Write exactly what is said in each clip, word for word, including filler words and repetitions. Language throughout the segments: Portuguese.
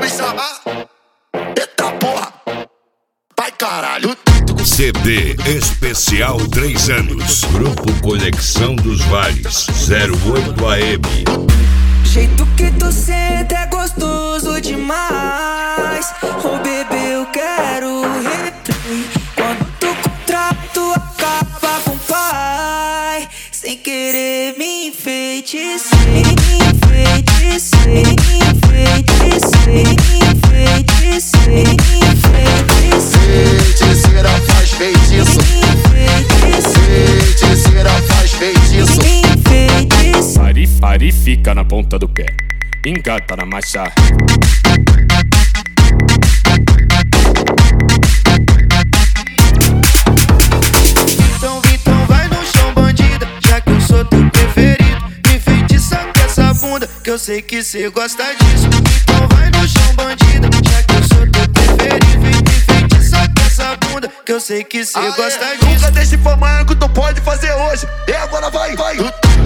me chamar. Eita porra, vai caralho. C D especial três anos. Grupo Conexão dos Vales, zero oito A M. Jeito que tu senta é gostoso demais. Oh bebê, eu quero replay. Quando tu contrato acaba com o pai, sem querer me enfeitecei, enfeitecei, enfeitecei, enfeitecei, enfeitecei. Feiticeira faz feitiço, feiticeira faz feitiço. Pare, pare, fica na ponta do pé, engata na marcha. Então, então vai no chão, bandida, já que eu sou teu preferido. Me enfeitiça com essa bunda, que eu sei que cê gosta disso. Então vai no chão, bandida, já que eu sou teu preferido. Me enfeitiça com essa bunda, que eu sei que cê ah, gosta é. disso. Nunca deixe pra amanhã que tu pode fazer hoje. E agora vai, vai.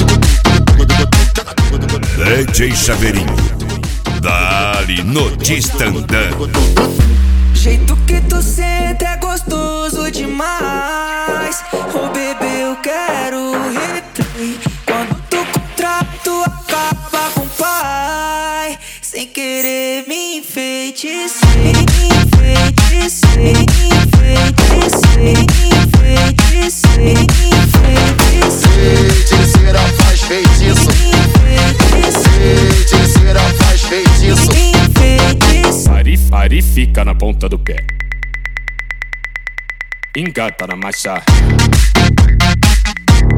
D J Chaveirinho, dali no Distandã. Jeito que tu senta é gostoso demais. Oh bebê, eu quero replay. Quando tu contrato acaba com o pai, sem querer me enfeitecei, enfeitecei, enfeitecei, enfeitecei, enfeitecei. Feiticeira faz feitiço, feiticeira faz feitiço. Pare, pare, fica na ponta do pé, engata na marcha.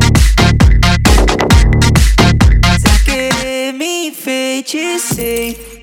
Sem querer me enfeitecei.